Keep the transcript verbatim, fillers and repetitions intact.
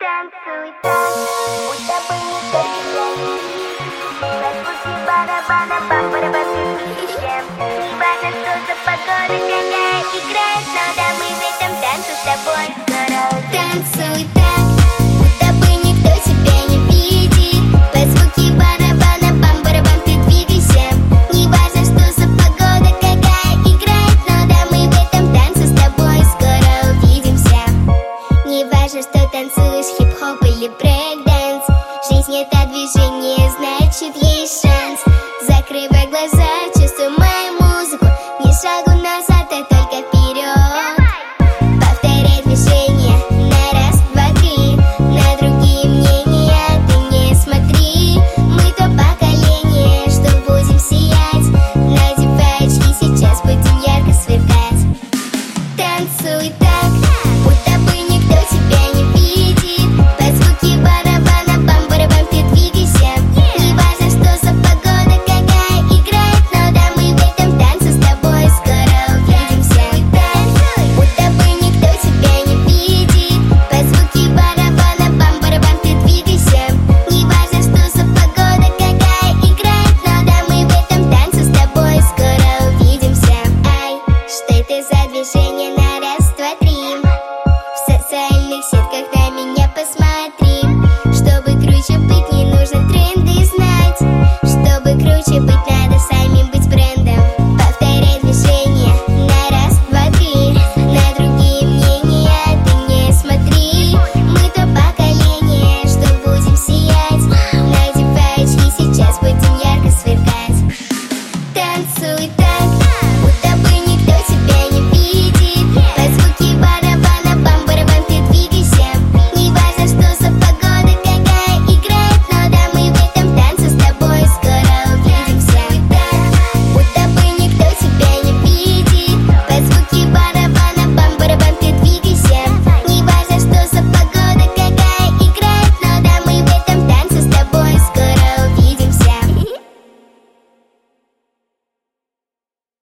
Танцуй так, будто бы никто тебя не видит. На звуки барабана, бам-барабан, ты всем. Не важно, что за погода, какая играет, но да мы в этом танце с тобой скоро. Танцуй так, будто бы никто тебя не видит. Под звуки барабана, бам-барабан, ты двигайся. Не важно, что за погода, какая играет, но да мы в этом танце с тобой скоро увидимся. Не важно, что танцуешь, хип-хоп или брейк-дэнс. Жизнь — это движение, значит есть шанс. Закрывай глаза, чувствуй